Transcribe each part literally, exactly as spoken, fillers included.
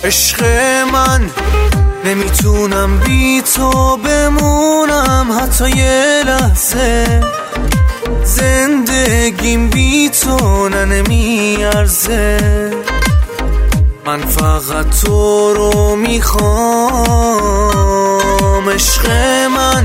عشق من نمیتونم بی تو بمونم حتی یه لحظه، زندگیم بی تو نه نمیارزه. من فقط تو رو میخوام. عشق من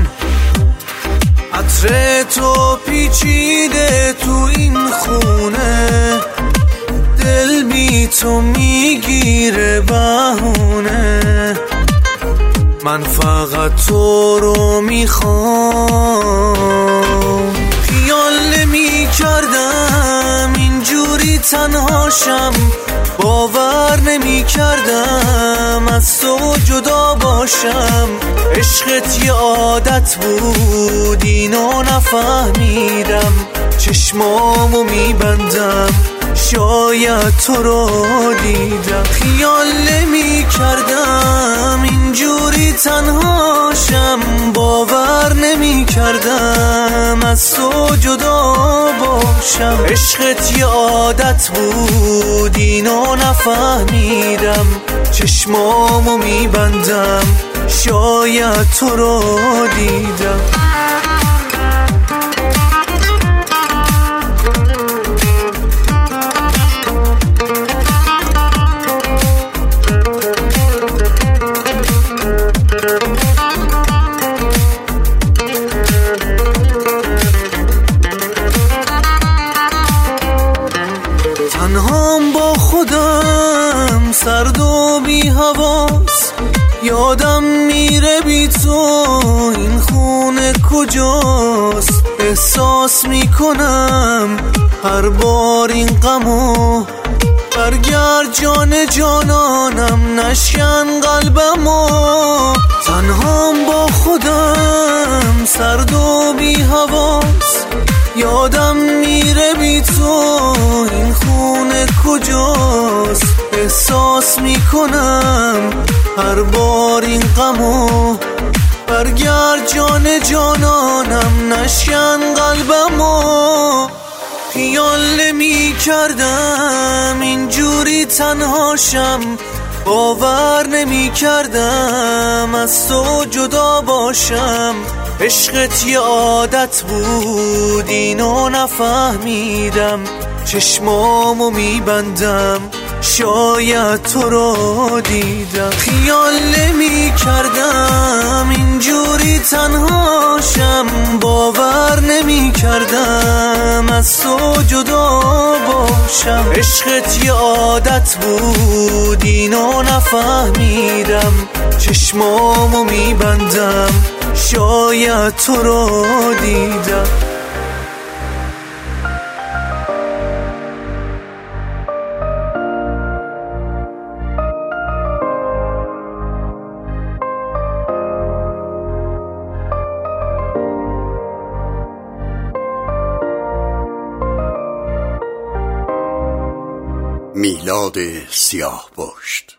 عطر تو پیچیده تو این خونه، دل بی تو میگیره بهونه. من فقط تو رو میخوام. خیال نمی کردم اینجوری تنهاشم، باور نمی کردم از تو جدا باشم. عشقت یه عادت بود اینو نفهمیدم، چشمامو میبندم شاید تو رو دیدم. خیال نمی کردم اینجوری تنهاشم، باور نمی کردم از تو جدا باشم. عشقت یه عادت بود اینو نفهمیدم، چشمامو میبندم شاید تو رو دیدم. تنهام با خودم سرد و بی حواس، یادم میره بی تو این خونه کجاست. احساس میکنم هر بار این غمو، برگرد جان جانانم نشکن قلبمو. تنهام با خودم سرد و بی حواس، یادم میره بی تو این خونه کجاست. احساس میکنم هر بار این غمو، برگرد جان جانانم نشکن قلبمو. خیال نمی کردم اینجوری تنهاشم، باور نمی کردم از تو جدا باشم. عشقت یه عادت بود اینو نفهمیدم، چشمامو میبندم شاید تو رو دیدم. خیال نمی کردم اینجوری تنهاشم، باور نمی کردم از تو جدا باشم. عشقت یه عادت بود اینو نفهمیدم، چشمامو میبندم شاید تو رو دیدم. میلاد سیاهپشت.